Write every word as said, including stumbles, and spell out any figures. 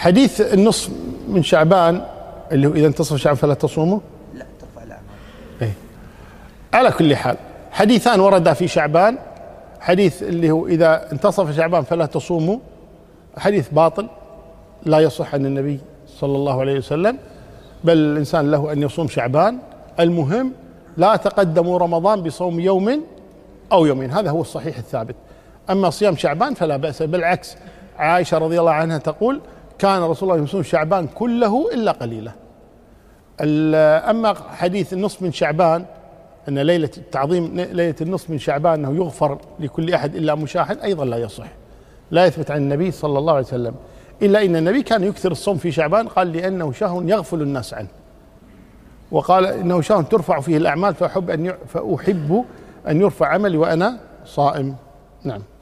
حديث النصف من شعبان اللي هو إذا انتصف شعبان فلا تصوموا، لا ترفع الأعمال. إيه. على كل حال حديثان وردا في شعبان، حديث اللي هو إذا انتصف شعبان فلا تصوموا حديث باطل لا يصح عن النبي صلى الله عليه وسلم، بل الإنسان له أن يصوم شعبان، المهم لا تقدموا رمضان بصوم يوم أو يومين، هذا هو الصحيح الثابت. أما صيام شعبان فلا بأس، بالعكس عائشة رضي الله عنها تقول كان رسول الله يصوم شعبان كله إلا قليلا. أما حديث النصف من شعبان أن ليلة التعظيم ليلة النصف من شعبان أنه يغفر لكل أحد إلا مشاهد أيضا لا يصح، لا يثبت عن النبي صلى الله عليه وسلم، إلا إن النبي كان يكثر الصوم في شعبان، قال لأنه شهر يغفل الناس عنه، وقال إنه شهر ترفع فيه الأعمال فأحب أن فأحب أن يرفع عملي وأنا صائم. نعم.